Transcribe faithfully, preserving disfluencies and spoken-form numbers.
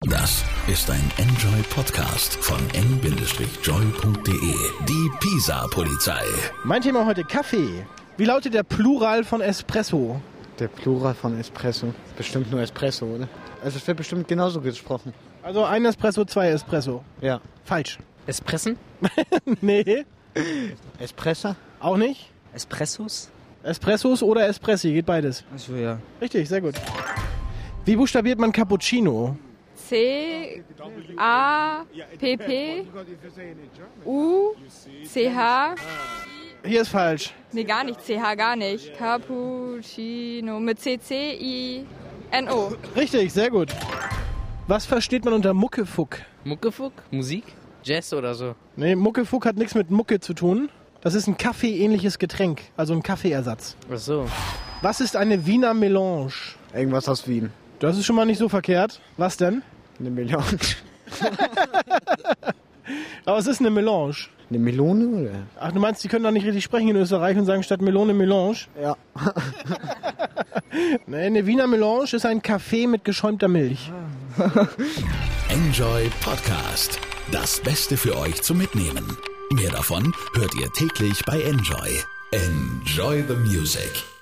Das ist ein Enjoy-Podcast von en joy punkt de. Die Pisa-Polizei. Mein Thema heute Kaffee. Wie lautet der Plural von Espresso? Der Plural von Espresso. Bestimmt nur Espresso, oder? Also es wird bestimmt genauso gesprochen. Also ein Espresso, zwei Espresso. Ja. Falsch. Espressen? Nee. Espresso? Auch nicht? Espressos? Espressos oder Espressi, geht beides. Achso, ja. Richtig, sehr gut. Wie buchstabiert man Cappuccino? C, A, P, P, U, C, H. Hier ist falsch. Nee, gar nicht. C, H, gar nicht. Cappuccino. Mit C, C, I, N, O. Richtig, sehr gut. Was versteht man unter Muckefuck? Muckefuck? Musik? Jazz oder so? Nee, Muckefuck hat nichts mit Mucke zu tun. Das ist ein Kaffee-ähnliches Getränk, also ein Kaffeeersatz. Ach so. Was ist eine Wiener Melange? Irgendwas aus Wien. Das ist schon mal nicht so verkehrt. Was denn? Eine Melange. Aber es ist eine Melange. Eine Melone, oder? Ach, du meinst, die können doch nicht richtig sprechen in Österreich und sagen statt Melone Melange? Ja. Nee, eine Wiener Melange ist ein Kaffee mit geschäumter Milch. Enjoy Podcast. Das Beste für euch zum Mitnehmen. Mehr davon hört ihr täglich bei Enjoy. Enjoy the music.